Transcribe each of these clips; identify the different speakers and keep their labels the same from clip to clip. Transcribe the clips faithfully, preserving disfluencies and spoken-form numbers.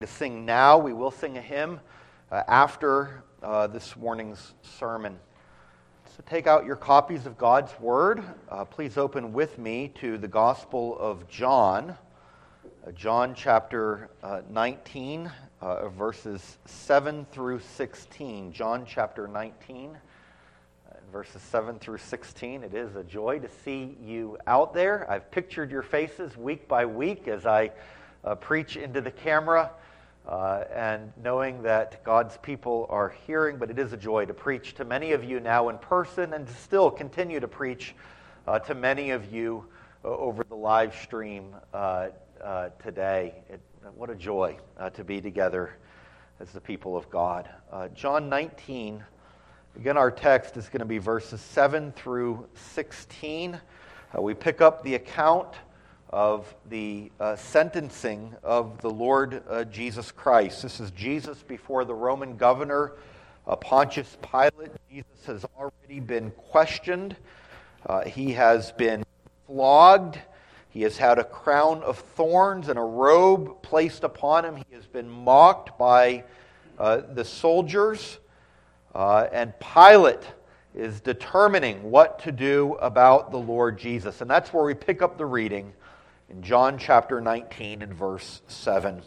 Speaker 1: To sing now. We will sing a hymn uh, after uh, this morning's sermon. So take out your copies of God's Word. Uh, please open with me to the Gospel of John, uh, John chapter uh, nineteen, uh, verses seven through sixteen. John chapter nineteen, uh, verses seven through sixteen. It is a joy to see you out there. I've pictured your faces week by week as I uh, preach into the camera. Uh, and knowing that God's people are hearing, but it is a joy to preach to many of you now in person and to still continue to preach uh, to many of you uh, over the live stream uh, uh, today. It, what a joy uh, to be together as the people of God. Uh, John nineteen, again, our text is going to be verses seven through sixteen. Uh, we pick up the account of the uh, sentencing of the Lord uh, Jesus Christ. This is Jesus before the Roman governor, uh, Pontius Pilate. Jesus has already been questioned. Uh, he has been flogged. He has had a crown of thorns and a robe placed upon him. He has been mocked by uh, the soldiers. Uh, and Pilate is determining what to do about the Lord Jesus. And that's where we pick up the reading in John chapter nineteen and verse seven.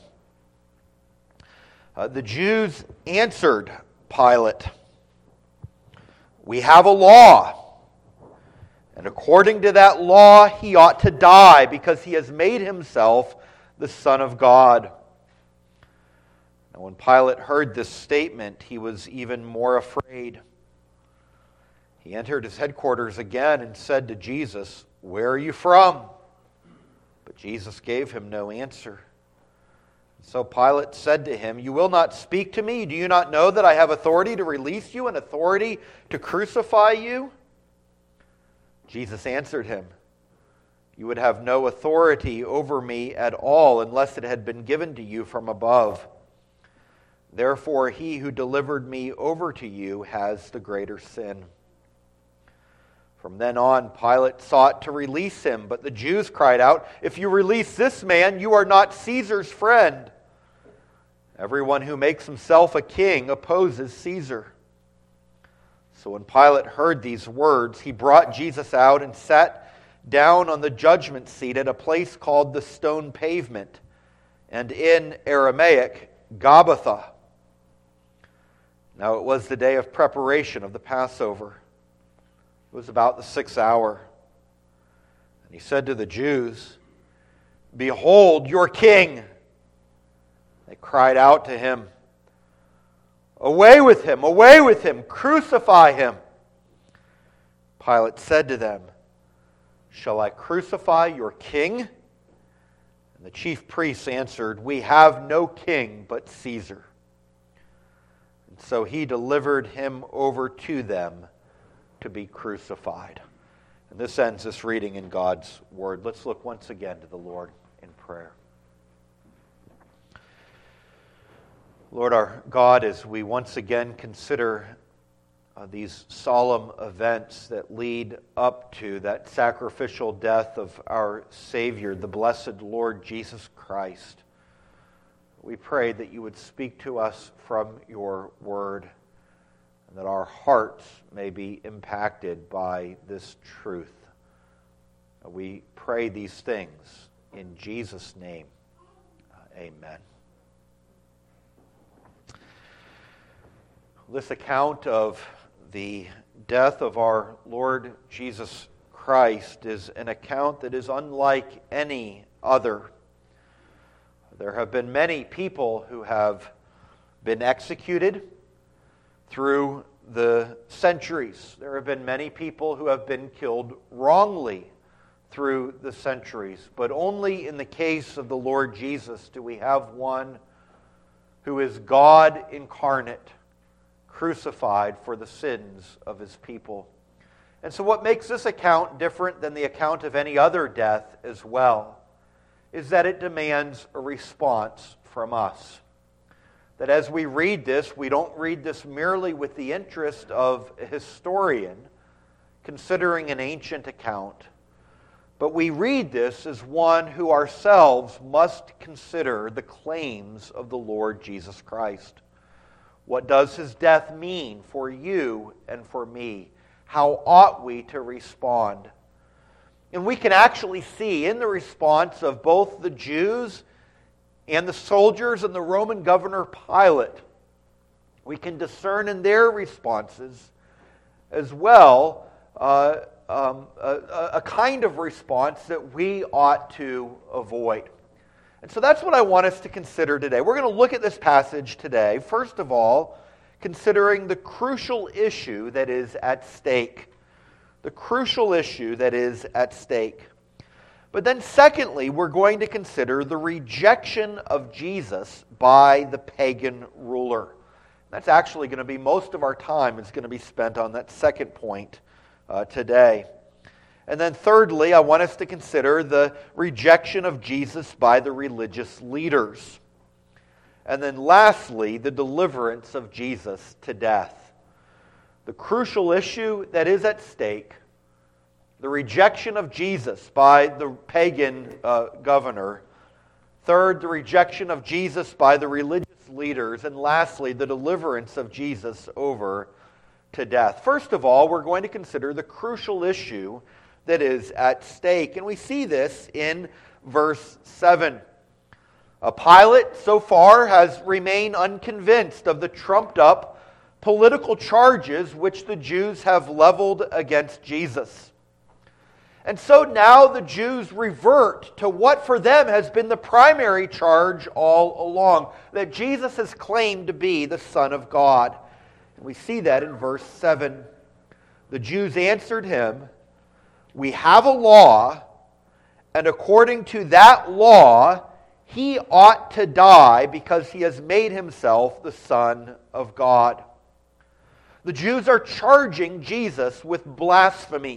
Speaker 1: Uh, the Jews answered Pilate, "We have a law, and according to that law he ought to die because he has made himself the Son of God." Now, when Pilate heard this statement, he was even more afraid. He entered his headquarters again and said to Jesus, "Where are you from?" But Jesus gave him no answer. So Pilate said to him, "You will not speak to me? Do you not know that I have authority to release you and authority to crucify you?" Jesus answered him, "You would have no authority over me at all unless it had been given to you from above. Therefore, he who delivered me over to you has the greater sin." From then on, Pilate sought to release him, but the Jews cried out, "If you release this man, you are not Caesar's friend. Everyone who makes himself a king opposes Caesar." So when Pilate heard these words, he brought Jesus out and sat down on the judgment seat at a place called the Stone Pavement, and in Aramaic, Gabbatha. Now it was the day of preparation of the Passover. It was about the sixth hour. And he said to the Jews, "Behold your king." They cried out to him, "Away with him, away with him, crucify him." Pilate said to them, "Shall I crucify your king?" And the chief priests answered, "We have no king but Caesar." And so he delivered him over to them to be crucified. And this ends this reading in God's Word. Let's look once again to the Lord in prayer. Lord our God, as we once again consider uh, these solemn events that lead up to that sacrificial death of our Savior, the blessed Lord Jesus Christ, we pray that you would speak to us from your Word, that our hearts may be impacted by this truth. We pray these things in Jesus' name. Uh, amen. This account of the death of our Lord Jesus Christ is an account that is unlike any other. There have been many people who have been executed through the centuries. There have been many people who have been killed wrongly through the centuries, but only in the case of the Lord Jesus do we have one who is God incarnate, crucified for the sins of his people. And so what makes this account different than the account of any other death as well is that it demands a response from us. That as we read this, we don't read this merely with the interest of a historian considering an ancient account, But we read this as one who ourselves must consider the claims of the Lord Jesus Christ. What does his death mean for you and for me? How ought we to respond? And we can actually see in the response of both the Jews and the soldiers and the Roman governor Pilate, we can discern in their responses as well uh, um, a, a kind of response that we ought to avoid. And so that's what I want us to consider today. We're going to look at this passage today, first of all, considering the crucial issue that is at stake. The crucial issue that is at stake. But then secondly, we're going to consider the rejection of Jesus by the pagan ruler. That's actually going to be most of our time is going to be spent on that second point uh, today. And then thirdly, I want us to consider the rejection of Jesus by the religious leaders. And then lastly, the deliverance of Jesus to death. The crucial issue that is at stake, the rejection of Jesus by the pagan uh, governor. Third, the rejection of Jesus by the religious leaders. And lastly, the deliverance of Jesus over to death. First of all, we're going to consider the crucial issue that is at stake. And we see this in verse seven. A Pilate, so far, has remained unconvinced of the trumped-up political charges which the Jews have leveled against Jesus. And so now the Jews revert to what for them has been the primary charge all along, that Jesus is claimed to be the Son of God. And we see that in verse seven. The Jews answered him, "We have a law, and according to that law, he ought to die because he has made himself the Son of God." The Jews are charging Jesus with blasphemy.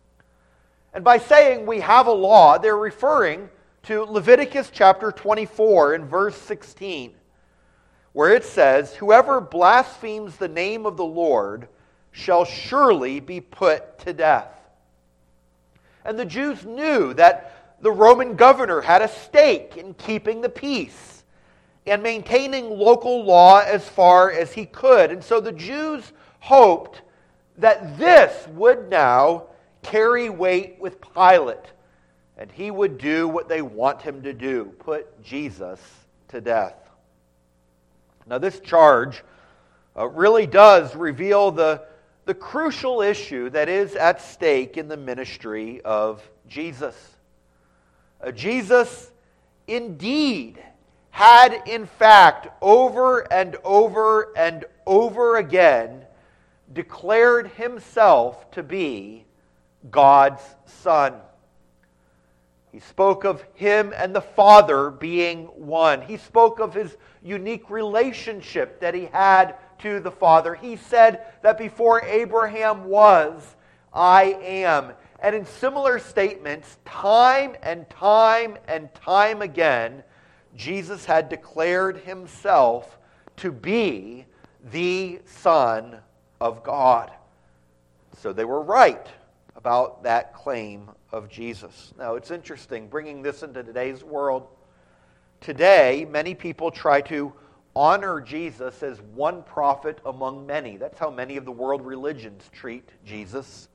Speaker 1: And by saying we have a law, they're referring to Leviticus chapter twenty-four and verse sixteen, where it says, "Whoever blasphemes the name of the Lord shall surely be put to death." And the Jews knew that the Roman governor had a stake in keeping the peace and maintaining local law as far as he could. And so the Jews hoped that this would now carry weight with Pilate, and he would do what they want him to do, put Jesus to death. Now this charge uh, really does reveal the, the crucial issue that is at stake in the ministry of Jesus. Uh, Jesus indeed had in fact over and over and over again declared himself to be God's Son. He spoke of him and the Father being one. He spoke of his unique relationship that he had to the Father. He said that before Abraham was, I am. And in similar statements, time and time and time again, Jesus had declared himself to be the Son of God. So they were right about that claim of Jesus. Now, it's interesting, bringing this into today's world. Today, many people try to honor Jesus as one prophet among many. That's how many of the world religions treat Jesus.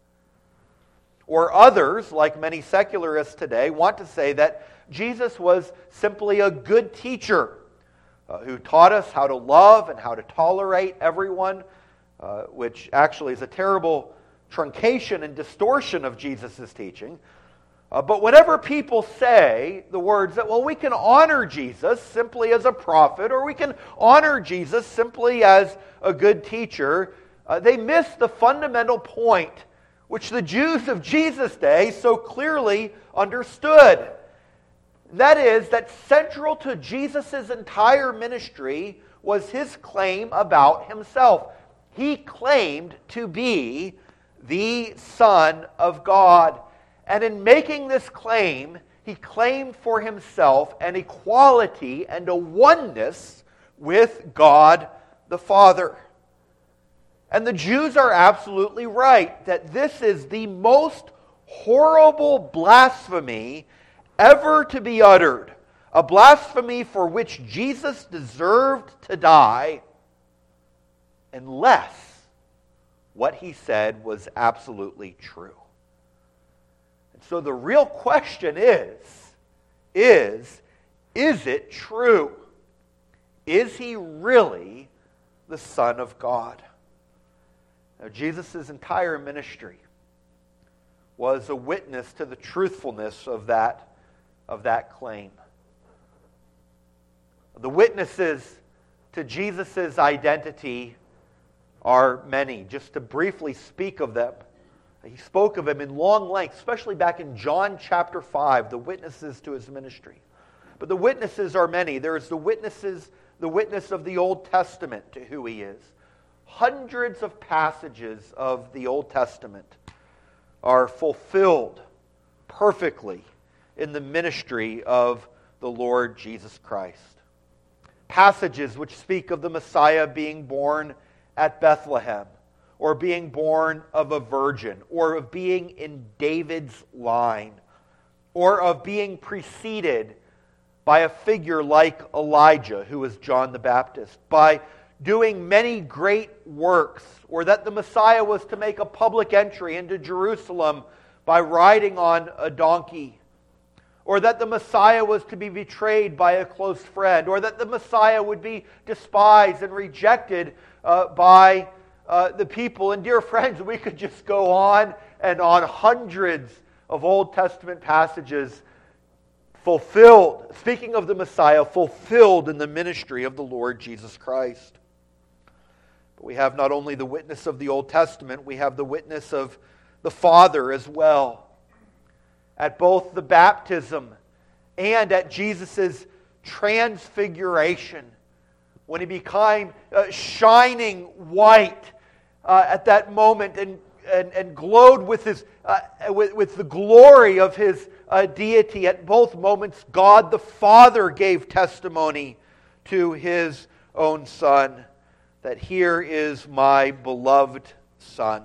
Speaker 1: Or others, like many secularists today, want to say that Jesus was simply a good teacher uh, who taught us how to love and how to tolerate everyone, uh, which actually is a terrible truncation and distortion of Jesus' teaching. Uh, but whatever people say, the words that, well, we can honor Jesus simply as a prophet, or we can honor Jesus simply as a good teacher, uh, they miss the fundamental point which the Jews of Jesus' day so clearly understood. That is, that central to Jesus' entire ministry was his claim about himself. He claimed to be the Son of God. And in making this claim, he claimed for himself an equality and a oneness with God the Father. And the Jews are absolutely right that this is the most horrible blasphemy ever to be uttered, a blasphemy for which Jesus deserved to die, unless what he said was absolutely true. And so the real question is, is, is it true? Is he really the Son of God? Now, Jesus' entire ministry was a witness to the truthfulness of that, of that claim. The witnesses to Jesus' identity are many. Just to briefly speak of them, he spoke of him in long length, especially back in John chapter five, the witnesses to his ministry. But the witnesses are many. There's the witnesses, the witness of the Old Testament to who he is. Hundreds of passages of the Old Testament are fulfilled perfectly in the ministry of the Lord Jesus Christ. Passages which speak of the Messiah being born at Bethlehem, or being born of a virgin, or of being in David's line, or of being preceded by a figure like Elijah, who was John the Baptist, by doing many great works, or that the Messiah was to make a public entry into Jerusalem by riding on a donkey, or that the Messiah was to be betrayed by a close friend, or that the Messiah would be despised and rejected uh, by uh, the people. And dear friends, we could just go on and on, hundreds of Old Testament passages fulfilled, speaking of the Messiah, fulfilled in the ministry of the Lord Jesus Christ. But we have not only the witness of the Old Testament, we have the witness of the Father as well. At both the baptism and at Jesus' transfiguration, when he became uh, shining white uh, at that moment and, and, and glowed with, his, uh, with, with the glory of his uh, deity, at both moments God the Father gave testimony to his own Son that here is my beloved Son.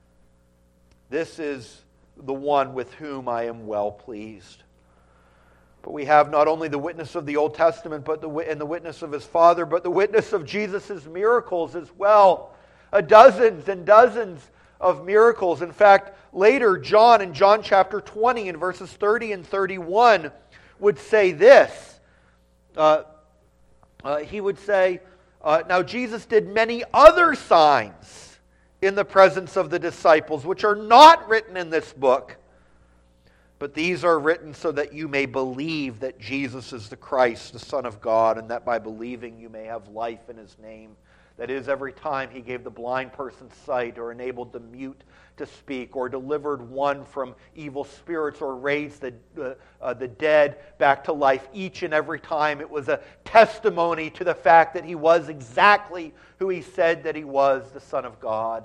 Speaker 1: This is the one with whom I am well pleased. But we have not only the witness of the Old Testament but the, and the witness of his Father, but the witness of Jesus' miracles as well. Uh, dozens and dozens of miracles. In fact, later John in John chapter twenty in verses thirty and thirty-one would say this. Uh, uh, he would say, uh, now Jesus did many other signs in the presence of the disciples, which are not written in this book. But these are written so that you may believe that Jesus is the Christ, the Son of God, and that by believing you may have life in his name. That is, every time he gave the blind person sight, or enabled the mute to speak, or delivered one from evil spirits, or raised the, uh, uh, the dead back to life, each and every time it was a testimony to the fact that he was exactly who he said that he was, the Son of God.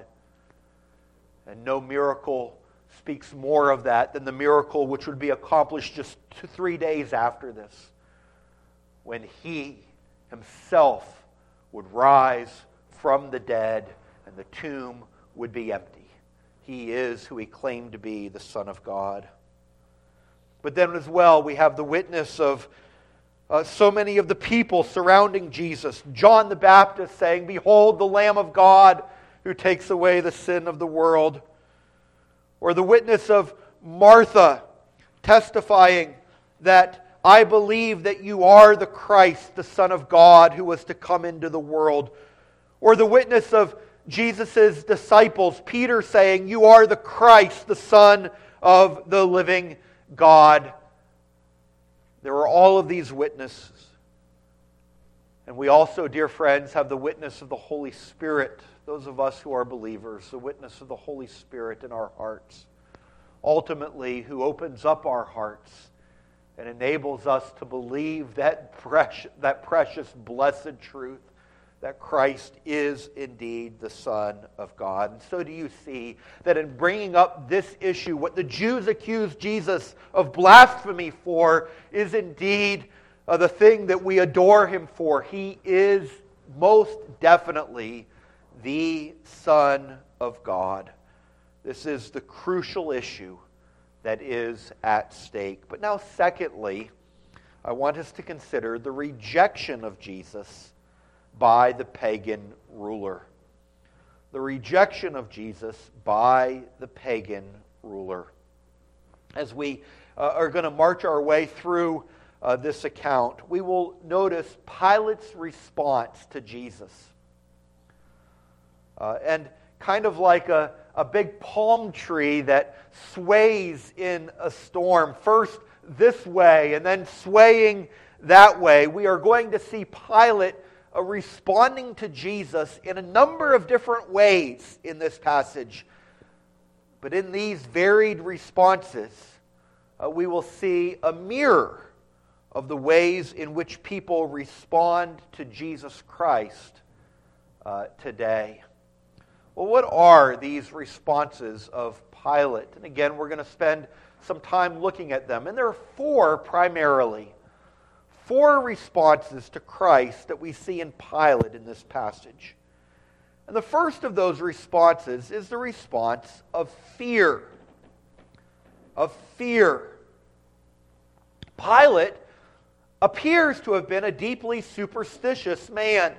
Speaker 1: And no miracle speaks more of that than the miracle which would be accomplished just two, three days after this, when he himself would rise from the dead and the tomb would be empty. He is who he claimed to be, the Son of God. But then as well, we have the witness of uh, so many of the people surrounding Jesus. John the Baptist saying, "Behold the Lamb of God who takes away the sin of the world." Or the witness of Martha testifying that, "I believe that you are the Christ, the Son of God, who was to come into the world." Or the witness of Jesus' disciples, Peter saying, "You are the Christ, the Son of the living God." There are all of these witnesses. And we also, dear friends, have the witness of the Holy Spirit. Those of us who are believers, the witness of the Holy Spirit in our hearts. Ultimately, who opens up our hearts and enables us to believe that precious, that precious, blessed truth that Christ is indeed the Son of God. And so do you see that in bringing up this issue, what the Jews accused Jesus of blasphemy for is indeed uh, the thing that we adore him for. He is most definitely the Son of God. This is the crucial issue that is at stake. But now, secondly, I want us to consider the rejection of Jesus by the pagan ruler. The rejection of Jesus by the pagan ruler. As we uh, are going to march our way through uh, this account, we will notice Pilate's response to Jesus. Uh, and kind of like a, a big palm tree that sways in a storm, first this way and then swaying that way, we are going to see Pilate uh, responding to Jesus in a number of different ways in this passage. But in these varied responses, uh, we will see a mirror of the ways in which people respond to Jesus Christ uh, today. Well, what are these responses of Pilate? And again, we're going to spend some time looking at them. And there are four primarily. Four responses to Christ that we see in Pilate in this passage. And the first of those responses is the response of fear. Of fear. Pilate appears to have been a deeply superstitious man.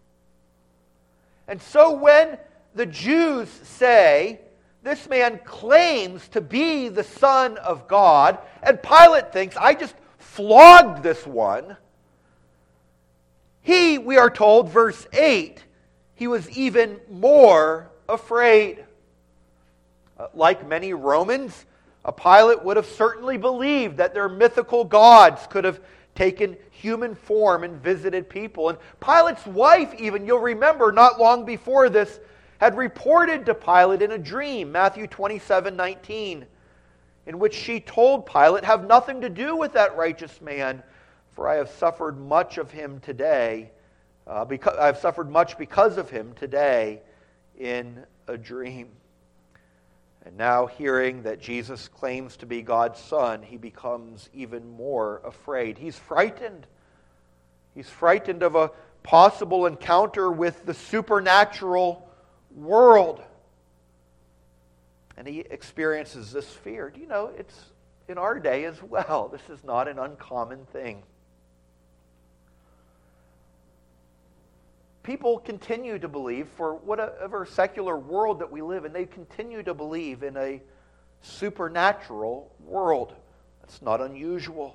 Speaker 1: And so when the Jews say, this man claims to be the Son of God, and Pilate thinks, I just flogged this one. He, we are told, verse eight, he was even more afraid. Uh, like many Romans, a Pilate would have certainly believed that their mythical gods could have taken human form and visited people. And Pilate's wife, even, you'll remember, not long before this, had reported to Pilate in a dream, Matthew twenty-seven nineteen, in which she told Pilate, have nothing to do with that righteous man, for I have suffered much of him today, uh, because I have suffered much because of him today in a dream. And now, hearing that Jesus claims to be God's Son, he becomes even more afraid. He's frightened. He's frightened of a possible encounter with the supernatural world. And he experiences this fear. Do you know, it's in our day as well. This is not an uncommon thing. People continue to believe, for whatever secular world that we live in, they continue to believe in a supernatural world. That's not unusual.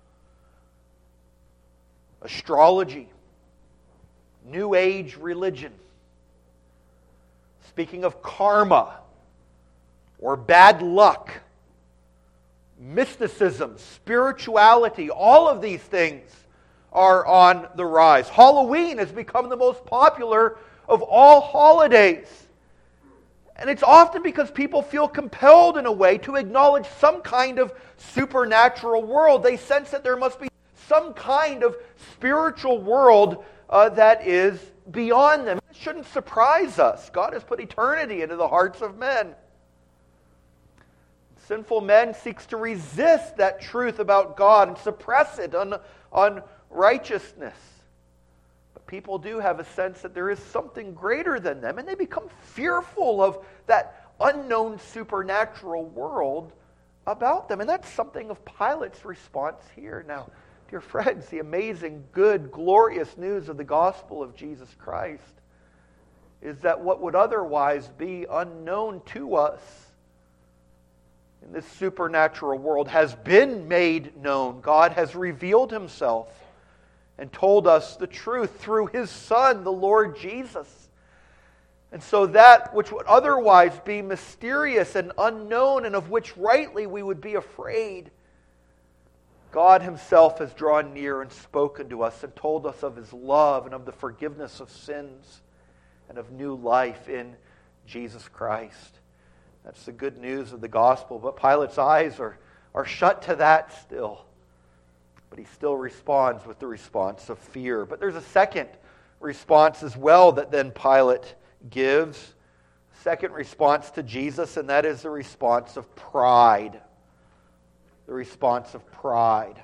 Speaker 1: Astrology, New Age religion, speaking of karma or bad luck, mysticism, spirituality, all of these things are on the rise. Halloween has become the most popular of all holidays. And it's often because people feel compelled in a way to acknowledge some kind of supernatural world. They sense that there must be some kind of spiritual world uh, that is beyond them. It shouldn't surprise us. God has put eternity into the hearts of men. Sinful men seeks to resist that truth about God and suppress it on, on righteousness. But people do have a sense that there is something greater than them, and they become fearful of that unknown supernatural world about them. And that's something of Pilate's response here. Now, dear friends, the amazing, good, glorious news of the gospel of Jesus Christ is that what would otherwise be unknown to us in this supernatural world has been made known. God has revealed himself and told us the truth through his Son, the Lord Jesus. And so that which would otherwise be mysterious and unknown, and of which rightly we would be afraid, God himself has drawn near and spoken to us and told us of his love and of the forgiveness of sins and of new life in Jesus Christ. That's the good news of the gospel. But Pilate's eyes are, are shut to that still. But he still responds with the response of fear. But there's a second response as well that then Pilate gives. Second response to Jesus, and that is the response of pride. The response of pride.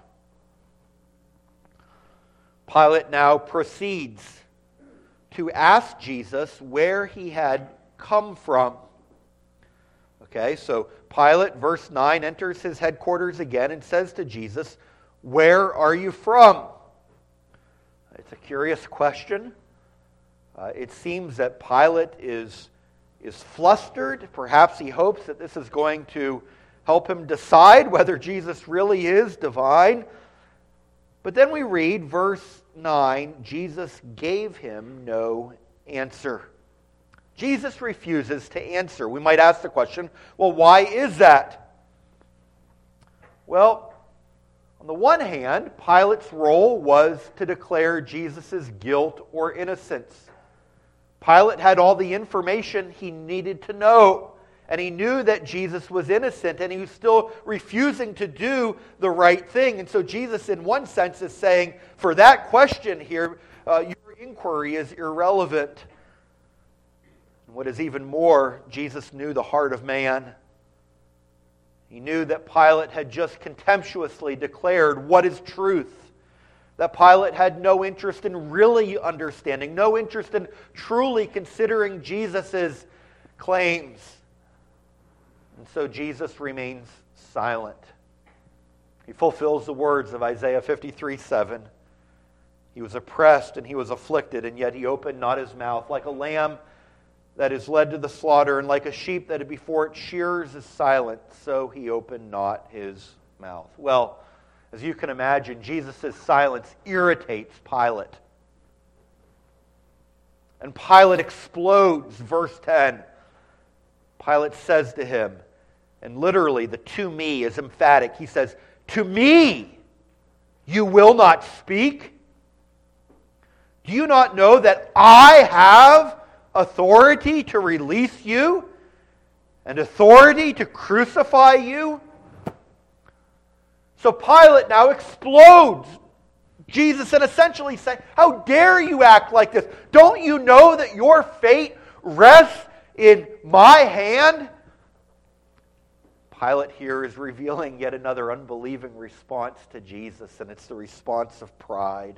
Speaker 1: Pilate now proceeds to ask Jesus where he had come from. Okay, so Pilate, verse nine, enters his headquarters again and says to Jesus, "Where are you from?" It's a curious question. Uh, it seems that Pilate is, is flustered. Perhaps he hopes that this is going to help him decide whether Jesus really is divine. But then we read verse nine, Jesus gave him no answer. Jesus refuses to answer. We might ask the question, well, why is that? Well, on the one hand, Pilate's role was to declare Jesus' guilt or innocence. Pilate had all the information he needed to know, and he knew that Jesus was innocent, and he was still refusing to do the right thing. And so Jesus, in one sense, is saying, for that question here, uh, your inquiry is irrelevant. And what is even more, Jesus knew the heart of man. He knew that Pilate had just contemptuously declared what is truth. That Pilate had no interest in really understanding, no interest in truly considering Jesus' claims. And so Jesus remains silent. He fulfills the words of Isaiah fifty-three seven. He was oppressed and he was afflicted, and yet he opened not his mouth. Like a lamb that is led to the slaughter, and like a sheep that before its shearers is silent, so he opened not his mouth. Well, as you can imagine, Jesus' silence irritates Pilate. And Pilate explodes, verse ten. Pilate says to him, and literally the "to me" is emphatic. He says, "To me you will not speak? Do you not know that I have authority to release you and authority to crucify you?" So Pilate now explodes Jesus and essentially saying, "How dare you act like this? Don't you know that your fate rests in my hand?" Pilate here is revealing yet another unbelieving response to Jesus, and it's the response of pride.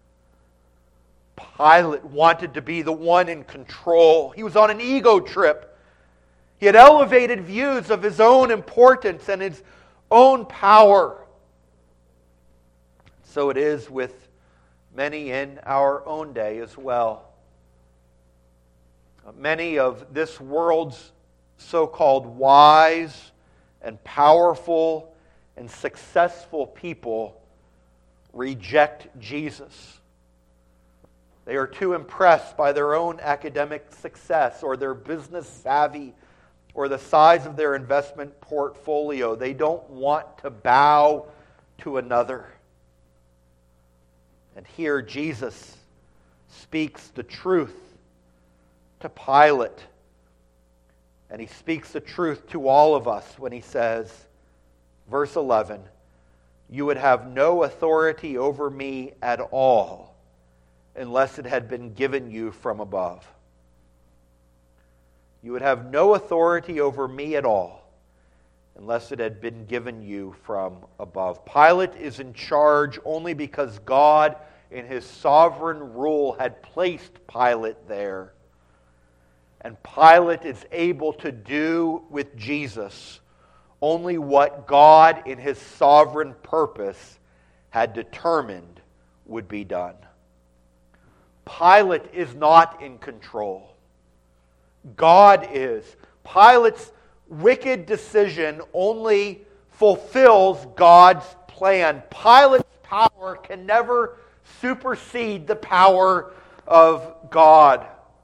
Speaker 1: Pilate wanted to be the one in control. He was on an ego trip. He had elevated views of his own importance and his own power. So it is with many in our own day as well. Many of this world's so-called wise and powerful and successful people reject Jesus. They are too impressed by their own academic success or their business savvy or the size of their investment portfolio. They don't want to bow to another. And here Jesus speaks the truth to Pilate. And he speaks the truth to all of us when he says, verse eleven, "You would have no authority over me at all unless it had been given you from above." You would have no authority over me at all unless it had been given you from above. Pilate is in charge only because God, in his sovereign rule, had placed Pilate there. And Pilate is able to do with Jesus only what God, in his sovereign purpose, had determined would be done. Pilate is not in control. God is. Pilate's wicked decision only fulfills God's plan. Pilate's power can never supersede the power of God.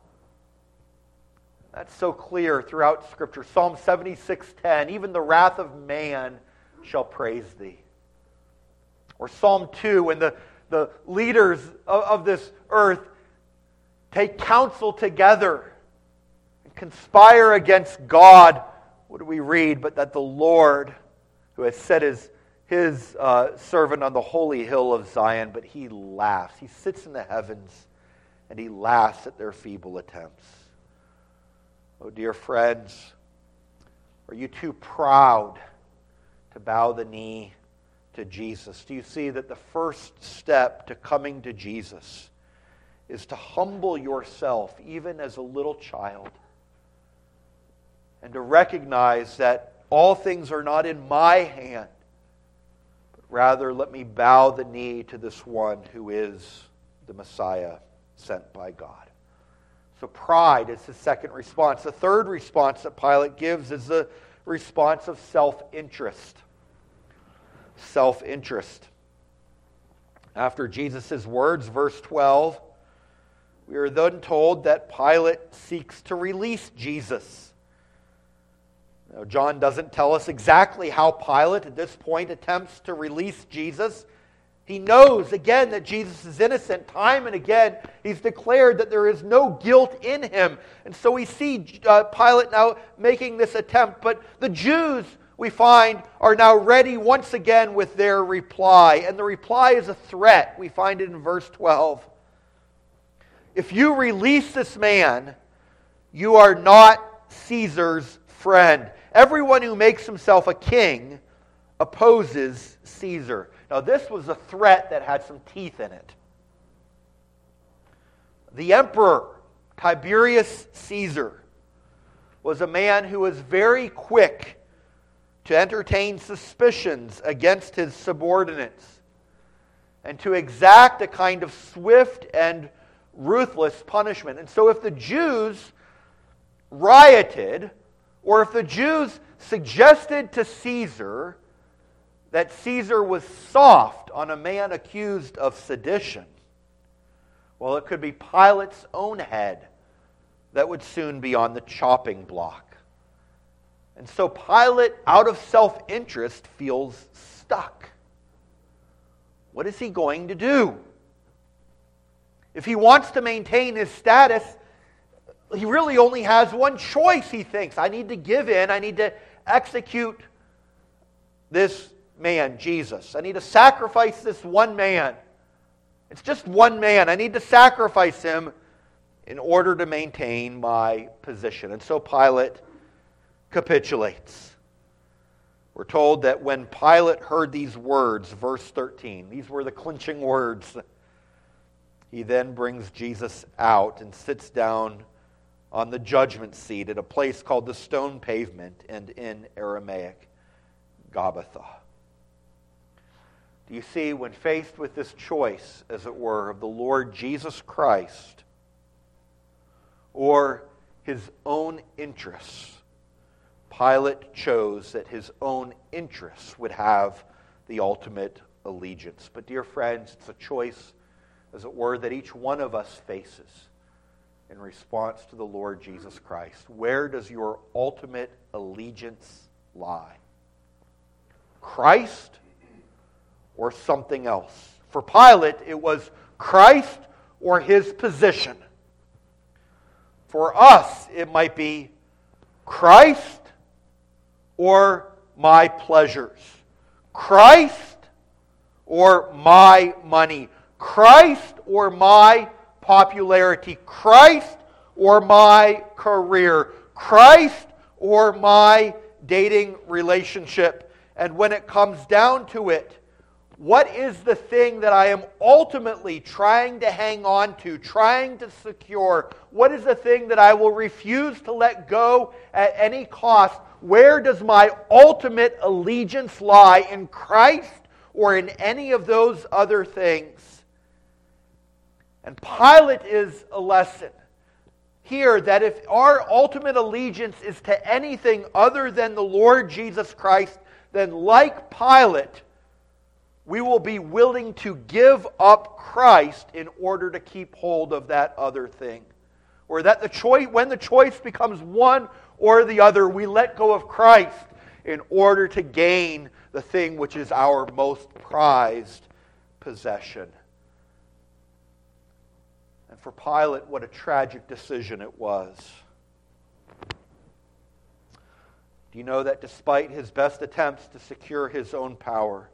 Speaker 1: That's so clear throughout Scripture. Psalm seventy-six ten, "Even the wrath of man shall praise thee." Or Psalm two, when the, the leaders of, of this earth take counsel together and conspire against God, what do we read? "But that the Lord, who has set his, his uh, servant on the holy hill of Zion, but he laughs." He sits in the heavens and he laughs at their feeble attempts. Oh, dear friends, are you too proud to bow the knee to Jesus? Do you see that the first step to coming to Jesus is to humble yourself, even as a little child, and to recognize that all things are not in my hand, but rather let me bow the knee to this one who is the Messiah sent by God. So pride is his second response. The third response that Pilate gives is the response of self-interest. Self-interest. After Jesus' words, verse twelve, we are then told that Pilate seeks to release Jesus. Now, John doesn't tell us exactly how Pilate at this point attempts to release Jesus. He knows, again, that Jesus is innocent. Time and again, he's declared that there is no guilt in him. And so we see uh, Pilate now making this attempt. But the Jews, we find, are now ready once again with their reply. And the reply is a threat. We find it in verse twelve. If you release this man, you are not Caesar's friend. Everyone who makes himself a king opposes Caesar. Now, this was a threat that had some teeth in it. The emperor, Tiberius Caesar, was a man who was very quick to entertain suspicions against his subordinates and to exact a kind of swift and ruthless punishment. And so if the Jews rioted, or if the Jews suggested to Caesar that Caesar was soft on a man accused of sedition, well, it could be Pilate's own head that would soon be on the chopping block. And so Pilate, out of self-interest, feels stuck. What is he going to do? If he wants to maintain his status, he really only has one choice, he thinks. I need to give in. I need to execute this man, Jesus. I need to sacrifice this one man. It's just one man. I need to sacrifice him in order to maintain my position. And so Pilate capitulates. We're told that when Pilate heard these words, verse thirteen, these were the clinching words, he then brings Jesus out and sits down on the judgment seat at a place called the Stone Pavement, and in Aramaic, Gabbatha. Do you see, when faced with this choice, as it were, of the Lord Jesus Christ or his own interests, Pilate chose that his own interests would have the ultimate allegiance. But dear friends, it's a choice, as it were, that each one of us faces in response to the Lord Jesus Christ. Where does your ultimate allegiance lie? Christ or something else? For Pilate, it was Christ or his position. For us, it might be Christ or my pleasures. Christ or my money. Christ or my popularity. Christ or my career. Christ or my dating relationship. And when it comes down to it, what is the thing that I am ultimately trying to hang on to, trying to secure? What is the thing that I will refuse to let go at any cost? Where does my ultimate allegiance lie? In Christ or in any of those other things? And Pilate is a lesson here that if our ultimate allegiance is to anything other than the Lord Jesus Christ, then like Pilate, we will be willing to give up Christ in order to keep hold of that other thing. Or that the choice, when the choice becomes one or the other, we let go of Christ in order to gain the thing which is our most prized possession. And for Pilate, what a tragic decision it was. Do you know that despite his best attempts to secure his own power,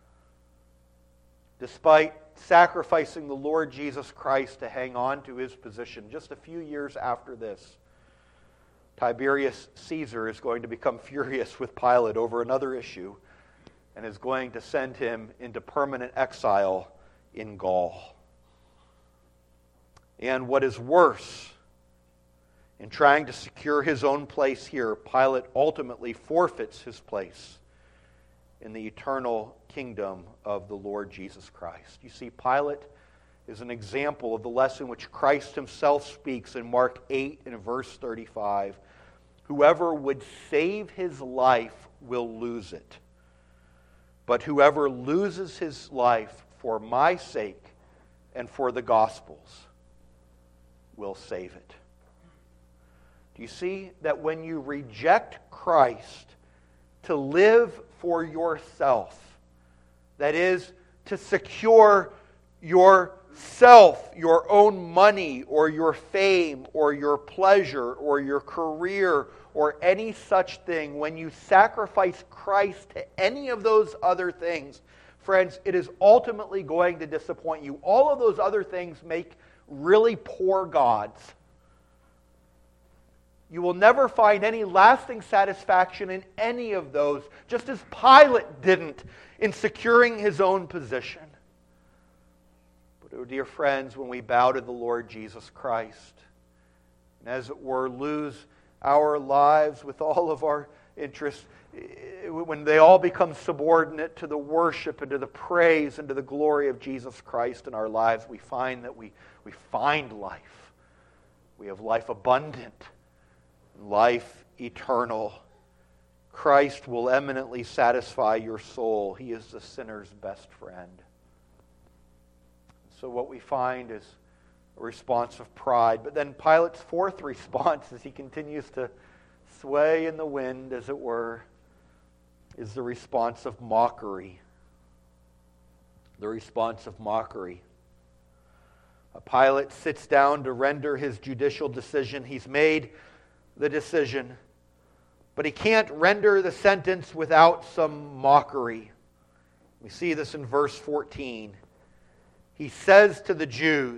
Speaker 1: despite sacrificing the Lord Jesus Christ to hang on to his position, just a few years after this, Tiberius Caesar is going to become furious with Pilate over another issue and is going to send him into permanent exile in Gaul. And what is worse, In trying to secure his own place here, Pilate ultimately forfeits his place in the eternal kingdom of the Lord Jesus Christ. You see, Pilate is an example of the lesson which Christ himself speaks in Mark eight and verse thirty-five. Whoever would save his life will lose it. But whoever loses his life for my sake and for the gospel's will save it. Do you see that when you reject Christ to live for yourself, that is, to secure yourself, your own money or your fame or your pleasure or your career or any such thing, when you sacrifice Christ to any of those other things, friends, it is ultimately going to disappoint you. All of those other things make really poor gods. You will never find any lasting satisfaction in any of those, just as Pilate didn't in securing his own position. But, oh dear friends, when we bow to the Lord Jesus Christ, and as it were, lose our lives with all of our interests, when they all become subordinate to the worship and to the praise and to the glory of Jesus Christ in our lives, we find that we, we find life. We have life abundant, life eternal. Christ will eminently satisfy your soul. He is the sinner's best friend. So what we find is a response of pride. But then Pilate's fourth response, as he continues to sway in the wind, as it were, is the response of mockery. The response of mockery. Pilate sits down to render his judicial decision. He's made the decision, but he can't render the sentence without some mockery. We see this in verse fourteen. He says to the Jews,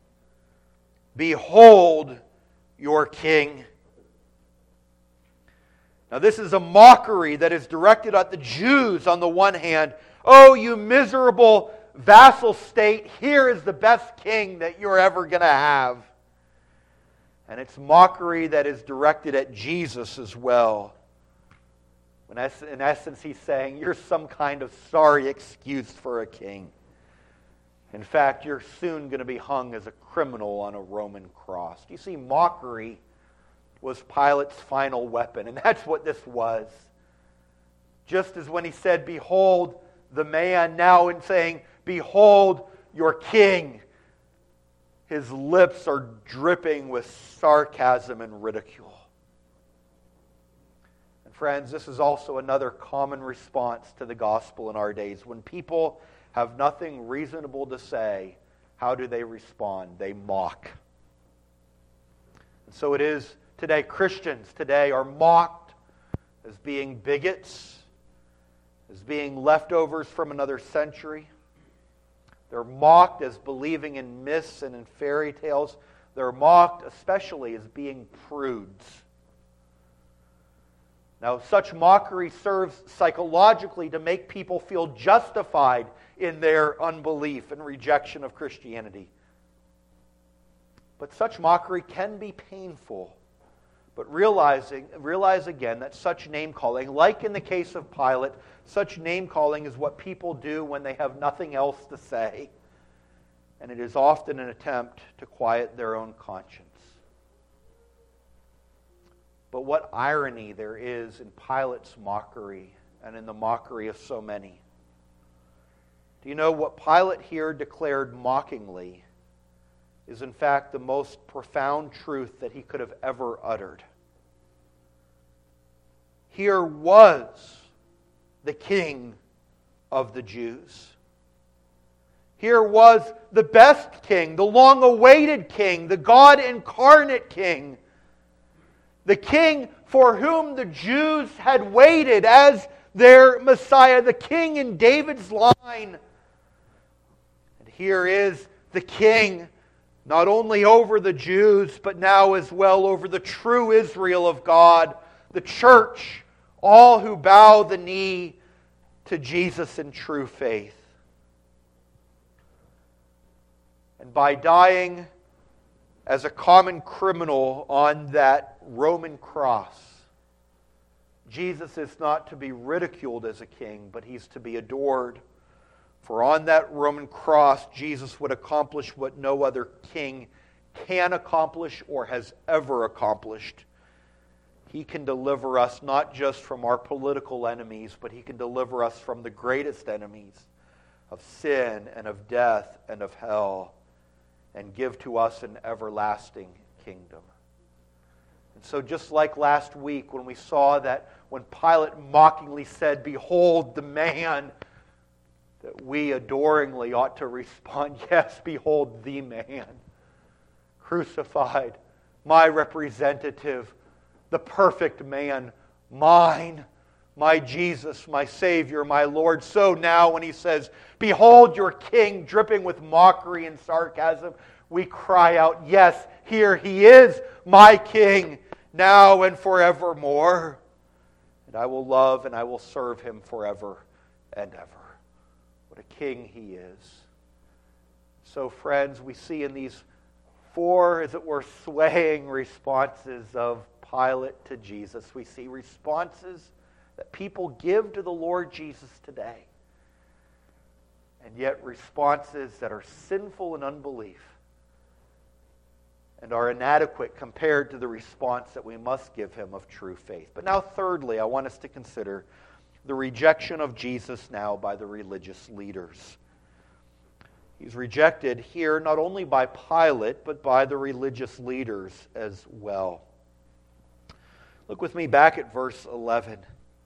Speaker 1: "Behold your king." Now this is a mockery that is directed at the Jews on the one hand. Oh, you miserable vassal state, here is the best king that you're ever going to have. And it's mockery that is directed at Jesus as well. In essence, he's saying, you're some kind of sorry excuse for a king. In fact, you're soon going to be hung as a criminal on a Roman cross. You see, mockery was Pilate's final weapon, and that's what this was. Just as when he said, behold the man, now in saying, behold your king, his lips are dripping with sarcasm and ridicule. And friends, this is also another common response to the gospel in our days. When people have nothing reasonable to say, how do they respond? They mock. And so it is today. Christians today are mocked as being bigots, as being leftovers from another century. They're mocked as believing in myths and in fairy tales. They're mocked especially as being prudes. Now, such mockery serves psychologically to make people feel justified in their unbelief and rejection of Christianity. But such mockery can be painful. But realizing, realize again that such name-calling, like in the case of Pilate, such name-calling is what people do when they have nothing else to say. And it is often an attempt to quiet their own conscience. But what irony there is in Pilate's mockery and in the mockery of so many. Do you know what Pilate here declared mockingly is in fact the most profound truth that he could have ever uttered? Here was the King of the Jews. Here was the best King, the long-awaited King, the God-incarnate King. The King for whom the Jews had waited as their Messiah, the King in David's line. And here is the King, not only over the Jews, but now as well over the true Israel of God, the church, all who bow the knee to Jesus in true faith. And by dying as a common criminal on that Roman cross. Jesus is not to be ridiculed as a king, but he's to be adored. For on that Roman cross, Jesus would accomplish what no other king can accomplish or has ever accomplished. He can deliver us not just from our political enemies, but he can deliver us from the greatest enemies of sin and of death and of hell, and give to us an everlasting kingdom. And so just like last week when we saw that when Pilate mockingly said, "Behold the man," that we adoringly ought to respond, "Yes, behold the man, crucified, my representative, the perfect man, mine, my Jesus, my Savior, my Lord." So now when he says, "Behold your king," dripping with mockery and sarcasm, we cry out, "Yes, here he is, my king, now and forevermore. And I will love and I will serve him forever and ever." What a king he is. So friends, we see in these four, as it were, swaying responses of Pilate to Jesus, we see responses that people give to the Lord Jesus today. And yet responses that are sinful in unbelief and are inadequate compared to the response that we must give him of true faith. But now thirdly, I want us to consider the rejection of Jesus now by the religious leaders. He's rejected here not only by Pilate, but by the religious leaders as well. Look with me back at verse eleven.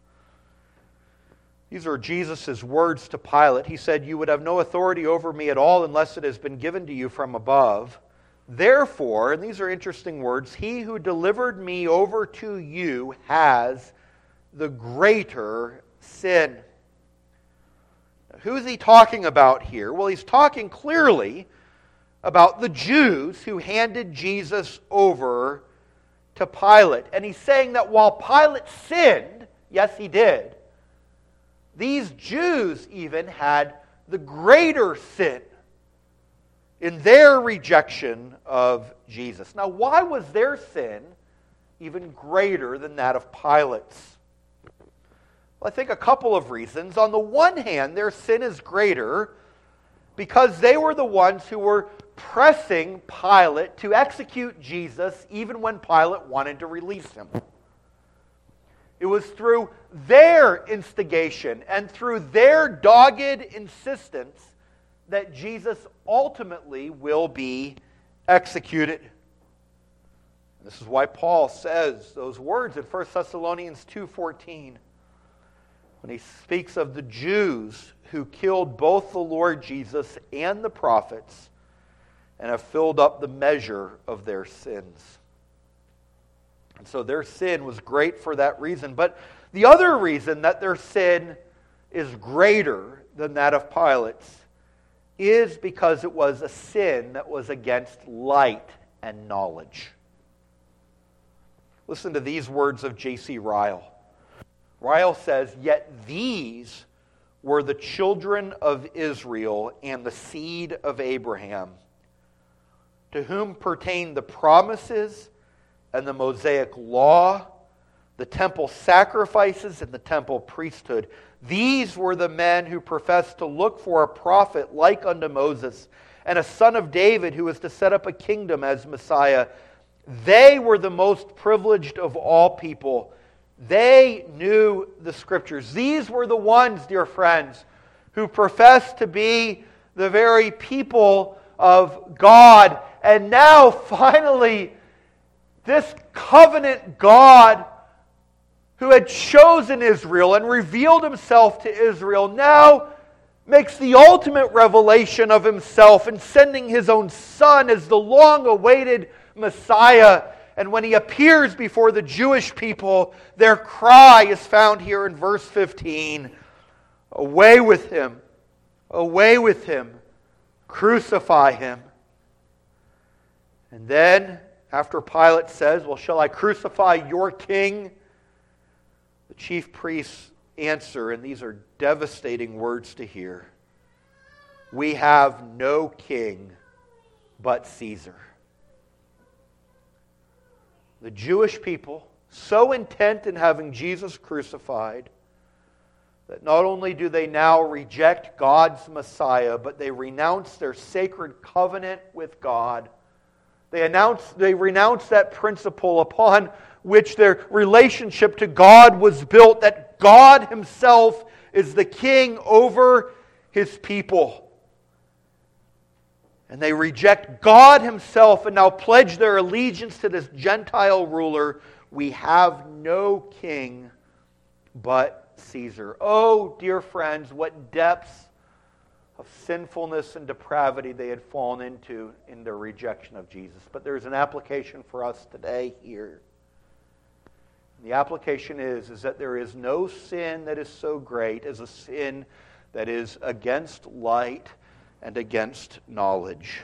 Speaker 1: These are Jesus' words to Pilate. He said, "You would have no authority over me at all unless it has been given to you from above. Therefore," and these are interesting words, "he who delivered me over to you has the greater sin." Now, who's he talking about here? Well, he's talking clearly about the Jews who handed Jesus over to Pilate. And he's saying that while Pilate sinned, yes, he did, these Jews even had the greater sin in their rejection of Jesus. Now, why was their sin even greater than that of Pilate's? Well, I think a couple of reasons. On the one hand, their sin is greater because they were the ones who were pressing Pilate to execute Jesus even when Pilate wanted to release him. It was through their instigation and through their dogged insistence that Jesus ultimately will be executed. This is why Paul says those words in First Thessalonians two fourteen when he speaks of the Jews who killed both the Lord Jesus and the prophets and have filled up the measure of their sins. And so their sin was great for that reason. But the other reason that their sin is greater than that of Pilate's is because it was a sin that was against light and knowledge. Listen to these words of J C Ryle. Ryle says, "Yet these were the children of Israel and the seed of Abraham, to whom pertain the promises and the Mosaic law, the temple sacrifices and the temple priesthood. These were the men who professed to look for a prophet like unto Moses, and a son of David who was to set up a kingdom as Messiah. They were the most privileged of all people. They knew the Scriptures." These were the ones, dear friends, who professed to be the very people of God. And now, finally, this covenant God who had chosen Israel and revealed himself to Israel now makes the ultimate revelation of himself in sending his own Son as the long-awaited Messiah. And when he appears before the Jewish people, their cry is found here in verse fifteen. "Away with him! Away with him! Crucify him!" And then, after Pilate says, "Well, shall I crucify your king?" the chief priests answer, and these are devastating words to hear, "We have no king but Caesar." The Jewish people, so intent in having Jesus crucified, that not only do they now reject God's Messiah, but they renounce their sacred covenant with God. They announce, they renounce that principle upon which their relationship to God was built, that God Himself is the king over His people. And they reject God Himself and now pledge their allegiance to this Gentile ruler. We have no king but Caesar. Oh, dear friends, what depths of sinfulness and depravity they had fallen into in their rejection of Jesus. But there's an application for us today here. The application is, is that there is no sin that is so great as a sin that is against light and against knowledge.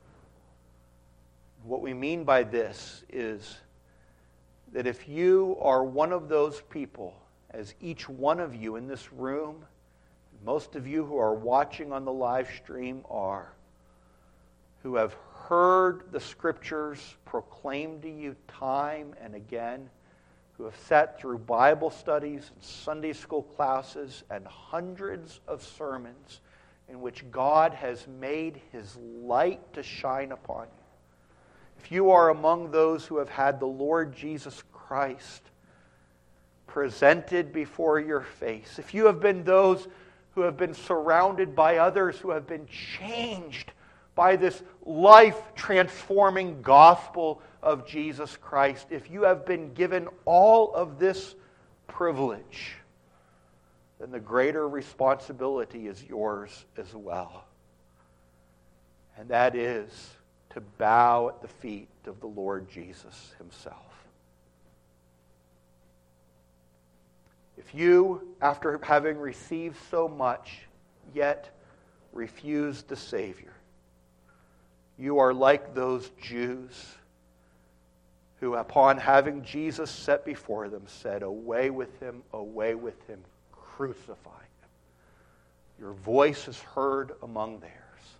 Speaker 1: What we mean by this is that if you are one of those people, as each one of you in this room, most of you who are watching on the live stream are, who have heard the Scriptures proclaimed to you time and again, who have sat through Bible studies and Sunday school classes and hundreds of sermons in which God has made His light to shine upon you. If you are among those who have had the Lord Jesus Christ presented before your face, if you have been those who have been surrounded by others who have been changed by this life-transforming gospel of Jesus Christ, if you have been given all of this privilege, then the greater responsibility is yours as well. And that is to bow at the feet of the Lord Jesus Himself. If you, after having received so much, yet refuse the Savior, you are like those Jews who, upon having Jesus set before them, said, "Away with Him, away with Him, crucify Him." Your voice is heard among theirs.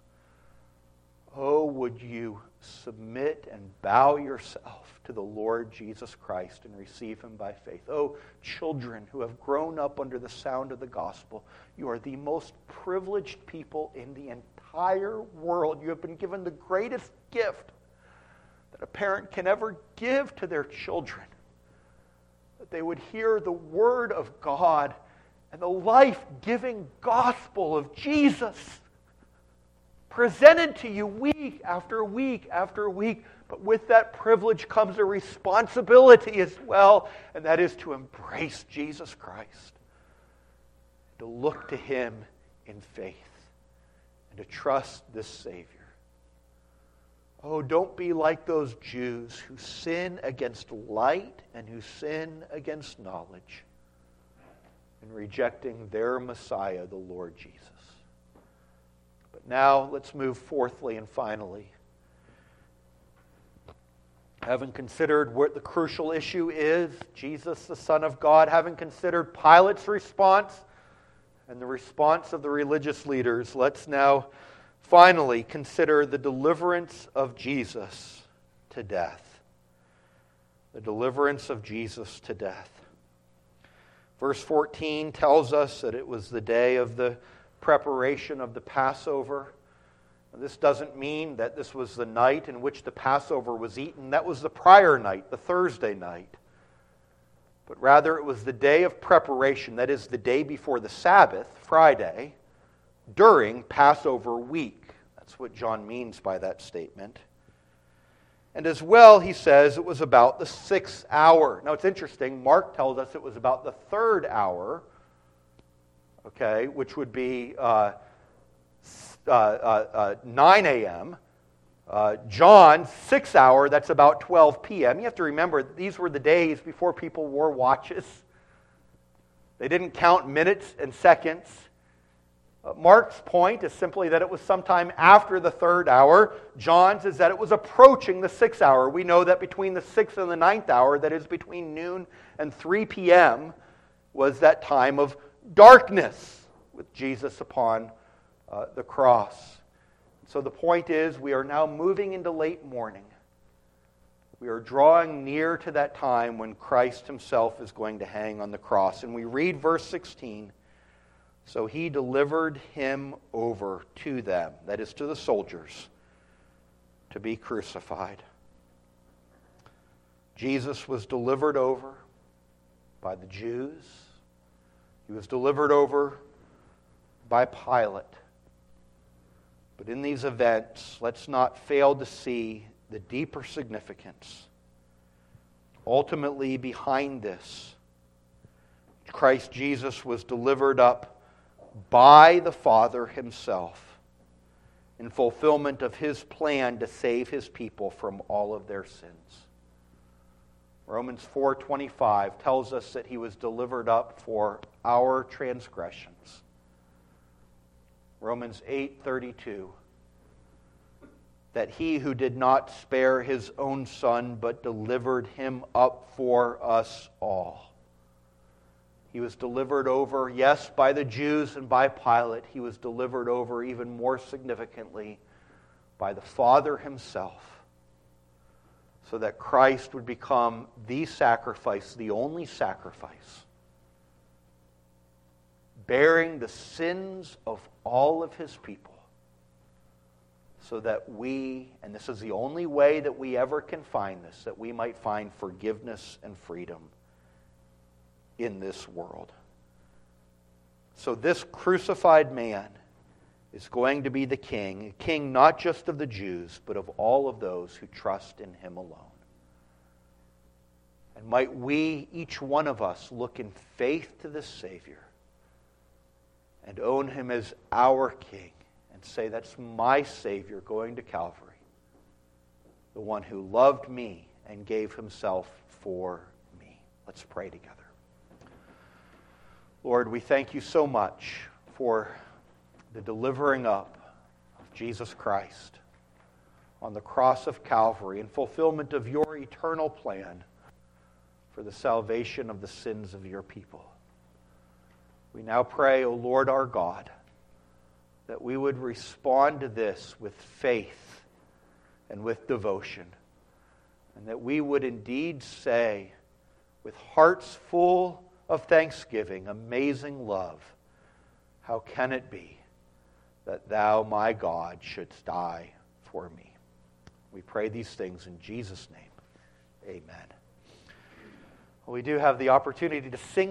Speaker 1: Oh, would you submit and bow yourself to the Lord Jesus Christ and receive Him by faith. Oh, children who have grown up under the sound of the gospel, you are the most privileged people in the entire world. You have been given the greatest gift that a parent can ever give to their children, that they would hear the Word of God and the life-giving gospel of Jesus presented to you week after week after week. But with that privilege comes a responsibility as well, and that is to embrace Jesus Christ, to look to Him in faith, and to trust this Savior. Oh, don't be like those Jews who sin against light and who sin against knowledge in rejecting their Messiah, the Lord Jesus. But now let's move fourthly and finally. Having considered what the crucial issue is, Jesus, the Son of God, having considered Pilate's response and the response of the religious leaders, let's now finally consider the deliverance of Jesus to death. The deliverance of Jesus to death. Verse fourteen tells us that it was the day of the preparation of the Passover. This doesn't mean that this was the night in which the Passover was eaten. That was the prior night, the Thursday night. But rather it was the day of preparation, that is the day before the Sabbath, Friday, during Passover week. That's what John means by that statement. And as well, he says it was about the sixth hour. Now it's interesting, Mark tells us it was about the third hour, okay, which would be uh, uh, uh, uh, nine a.m. Uh, John, sixth hour, that's about twelve p.m. You have to remember, these were the days before people wore watches. They didn't count minutes and seconds. Uh, Mark's point is simply that it was sometime after the third hour. John's is that it was approaching the sixth hour. We know that between the sixth and the ninth hour, that is between noon and three p.m., was that time of darkness with Jesus upon uh, the cross. So the point is, we are now moving into late morning. We are drawing near to that time when Christ himself is going to hang on the cross. And we read verse sixteen, so he delivered him over to them, that is to the soldiers, to be crucified. Jesus was delivered over by the Jews. He was delivered over by Pilate. But in these events, let's not fail to see the deeper significance. Ultimately, behind this, Christ Jesus was delivered up by the Father himself in fulfillment of his plan to save his people from all of their sins. Romans four twenty-five tells us that he was delivered up for our transgressions. Romans eight thirty-two, that he who did not spare his own son, but delivered him up for us all. He was delivered over, yes, by the Jews and by Pilate. He was delivered over, even more significantly, by the Father himself, so that Christ would become the sacrifice, the only sacrifice, bearing the sins of all of his people, so that we, and this is the only way that we ever can find this, that we might find forgiveness and freedom in this world. So this crucified man is going to be the king, a king not just of the Jews, but of all of those who trust in him alone. And might we, each one of us, look in faith to this Savior and own him as our king, and say, that's my Savior going to Calvary, the one who loved me and gave himself for me. Let's pray together. Lord, we thank you so much for the delivering up of Jesus Christ on the cross of Calvary in fulfillment of your eternal plan for the salvation of the sins of your people. We now pray, O Lord our God, that we would respond to this with faith and with devotion, and that we would indeed say, with hearts full of thanksgiving, amazing love, how can it be that thou, my God, shouldst die for me? We pray these things in Jesus' name. Amen. Well, we do have the opportunity to sing